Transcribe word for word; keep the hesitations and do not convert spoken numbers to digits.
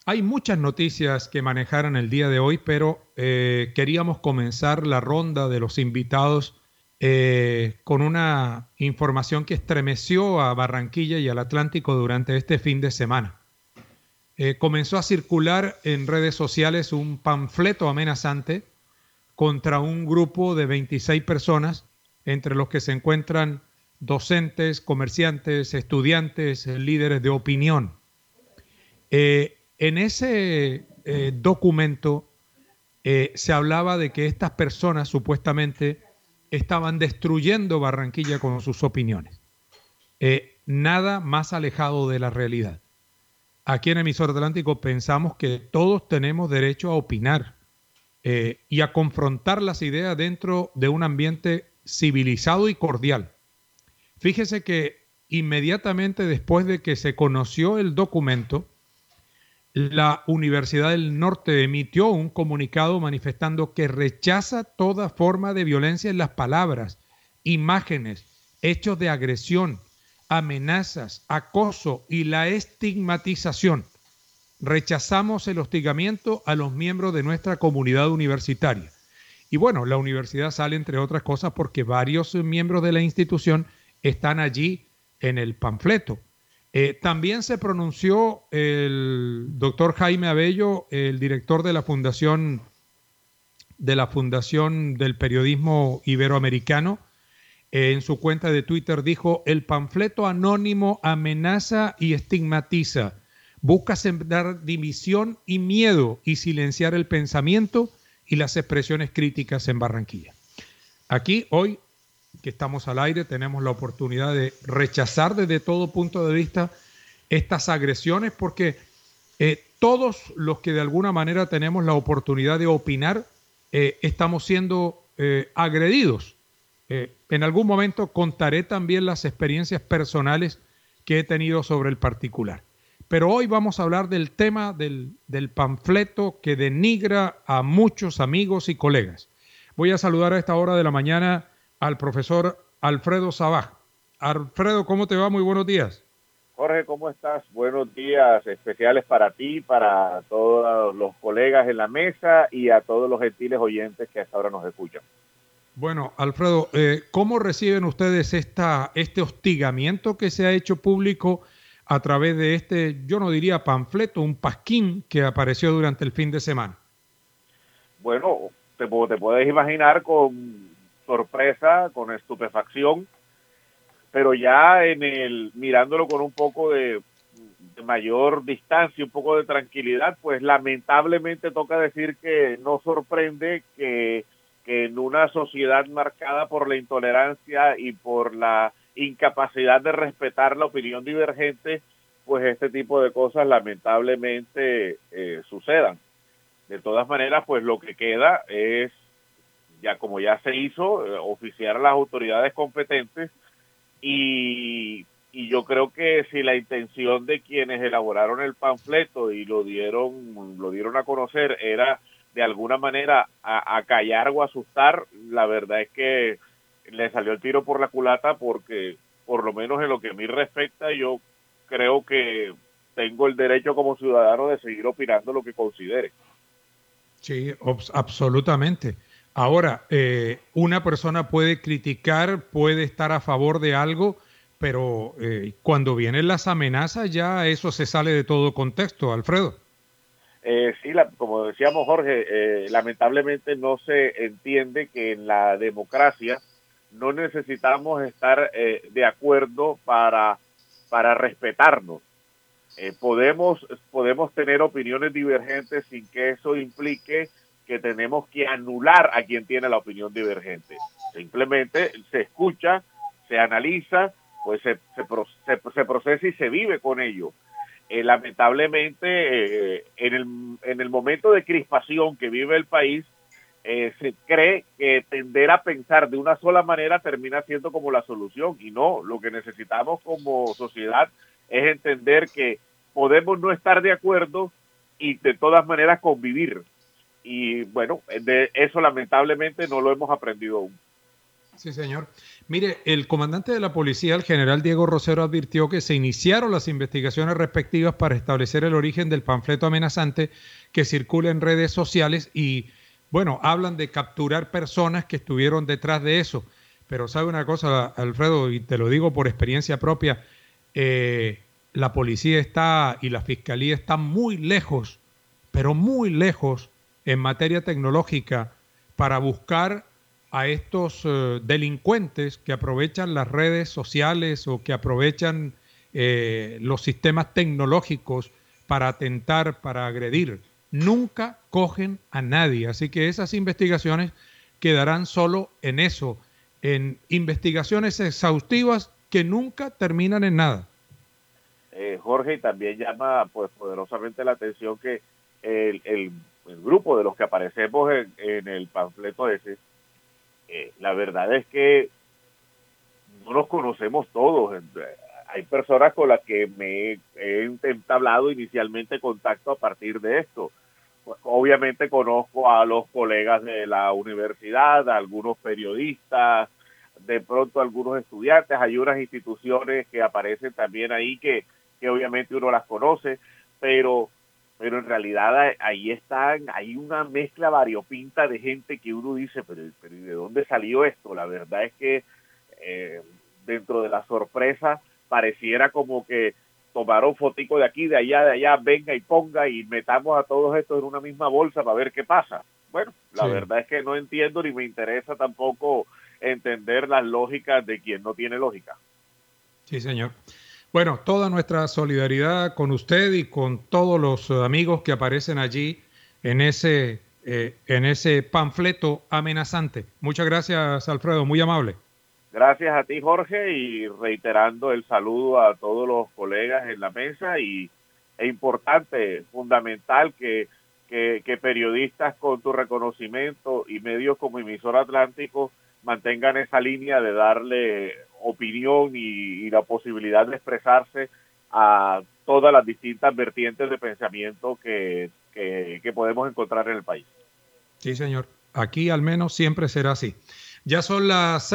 Hay muchas noticias que manejar en el día de hoy, pero eh, queríamos comenzar la ronda de los invitados eh, con una información que estremeció a Barranquilla y al Atlántico durante este fin de semana. Eh, comenzó a circular en redes sociales un panfleto amenazante contra un grupo de veintiséis personas, entre los que se encuentran docentes, comerciantes, estudiantes, líderes de opinión. Eh, en ese eh, documento eh, se hablaba de que estas personas supuestamente estaban destruyendo Barranquilla con sus opiniones. Eh, nada más alejado de la realidad. Aquí en Emisor Atlántico pensamos que todos tenemos derecho a opinar eh, y a confrontar las ideas dentro de un ambiente civilizado y cordial. Fíjese que inmediatamente después de que se conoció el documento, la Universidad del Norte emitió un comunicado manifestando que rechaza toda forma de violencia en las palabras, imágenes, hechos de agresión, amenazas, acoso y la estigmatización. Rechazamos el hostigamiento a los miembros de nuestra comunidad universitaria. Y bueno, la universidad sale entre otras cosas porque varios miembros de la institución están allí en el panfleto. Eh, también se pronunció el doctor Jaime Abello, el director de la Fundación de la Fundación del Periodismo Iberoamericano. Eh, en su cuenta de Twitter dijo: el panfleto anónimo amenaza y estigmatiza, busca sembrar división y miedo y silenciar el pensamiento y las expresiones críticas en Barranquilla. Aquí hoy que estamos al aire tenemos la oportunidad de rechazar desde todo punto de vista estas agresiones, porque eh, todos los que de alguna manera tenemos la oportunidad de opinar eh, estamos siendo eh, agredidos. Eh, en algún momento contaré también las experiencias personales que he tenido sobre el particular. Pero hoy vamos a hablar del tema del, del panfleto que denigra a muchos amigos y colegas. Voy a saludar a esta hora de la mañana al profesor Alfredo Sabaj. Alfredo, ¿cómo te va? Muy buenos días. Jorge, ¿cómo estás? Buenos días especiales para ti, para todos los colegas en la mesa y a todos los gentiles oyentes que hasta ahora nos escuchan. Bueno, Alfredo, eh, ¿cómo reciben ustedes esta, este hostigamiento que se ha hecho público a través de este, yo no diría panfleto, un pasquín que apareció durante el fin de semana? Bueno, te, te puedes imaginar con sorpresa, con estupefacción, pero ya en el mirándolo con un poco de, de mayor distancia, un poco de tranquilidad, pues lamentablemente toca decir que no sorprende que, que en una sociedad marcada por la intolerancia y por la incapacidad de respetar la opinión divergente, pues este tipo de cosas lamentablemente eh, sucedan. De todas maneras, pues lo que queda es, ya como ya se hizo, eh, oficiar a las autoridades competentes. Y, y yo creo que si la intención de quienes elaboraron el panfleto y lo dieron, lo dieron a conocer era de alguna manera a, a callar o asustar, la verdad es que le salió el tiro por la culata, porque por lo menos en lo que a mí respecta, yo creo que tengo el derecho como ciudadano de seguir opinando lo que considere. Sí, absolutamente. Ahora, eh, una persona puede criticar, puede estar a favor de algo, pero eh, cuando vienen las amenazas ya eso se sale de todo contexto, Alfredo. Eh, sí, la, como decíamos Jorge, eh, lamentablemente no se entiende que en la democracia no necesitamos estar eh, de acuerdo para, para respetarnos. Eh, podemos, podemos tener opiniones divergentes sin que eso implique que tenemos que anular a quien tiene la opinión divergente. Simplemente se escucha, se analiza, pues se, se, se, se procesa y se vive con ello. Eh, lamentablemente, eh, en, el, en el momento de crispación que vive el país, eh, se cree que tender a pensar de una sola manera termina siendo como la solución, y no, lo que necesitamos como sociedad es entender que podemos no estar de acuerdo y de todas maneras convivir. Y bueno, de eso lamentablemente no lo hemos aprendido aún. Sí, señor. Mire, el comandante de la policía, el general Diego Rosero, advirtió que se iniciaron las investigaciones respectivas para establecer el origen del panfleto amenazante que circula en redes sociales y, bueno, hablan de capturar personas que estuvieron detrás de eso. Pero sabe una cosa, Alfredo, y te lo digo por experiencia propia, eh, la policía está y la fiscalía están muy lejos, pero muy lejos en materia tecnológica para buscar a estos eh, delincuentes que aprovechan las redes sociales o que aprovechan eh, los sistemas tecnológicos para atentar, para agredir. Nunca cogen a nadie. Así que esas investigaciones quedarán solo en eso, en investigaciones exhaustivas que nunca terminan en nada. Eh, Jorge, y también llama pues poderosamente la atención que el, el, el grupo de los que aparecemos en, en el panfleto ese, eh, la verdad es que no nos conocemos todos. Hay personas con las que me he, he entablado inicialmente contacto a partir de esto. Pues, obviamente conozco a los colegas de la universidad, a algunos periodistas, de pronto a algunos estudiantes. Hay unas instituciones que aparecen también ahí que, que obviamente uno las conoce, pero pero en realidad ahí están, hay una mezcla variopinta de gente que uno dice, pero, pero ¿y de dónde salió esto? La verdad es que eh, dentro de la sorpresa pareciera como que tomaron fotico de aquí, de allá, de allá, venga y ponga y metamos a todos estos en una misma bolsa para ver qué pasa. Bueno, la Sí, verdad es que no entiendo ni me interesa tampoco entender las lógicas de quien no tiene lógica. sí, señor. Bueno, toda nuestra solidaridad con usted y con todos los eh, amigos que aparecen allí en ese, eh, en ese panfleto amenazante. Muchas gracias, Alfredo, muy amable. Gracias a ti, Jorge, y reiterando el saludo a todos los colegas en la mesa y es importante, fundamental que, que, que periodistas con tu reconocimiento y medios como Emisor Atlántico mantengan esa línea de darle opinión y, y la posibilidad de expresarse a todas las distintas vertientes de pensamiento que, que, que podemos encontrar en el país. Sí, señor. Aquí al menos siempre será así. Ya son las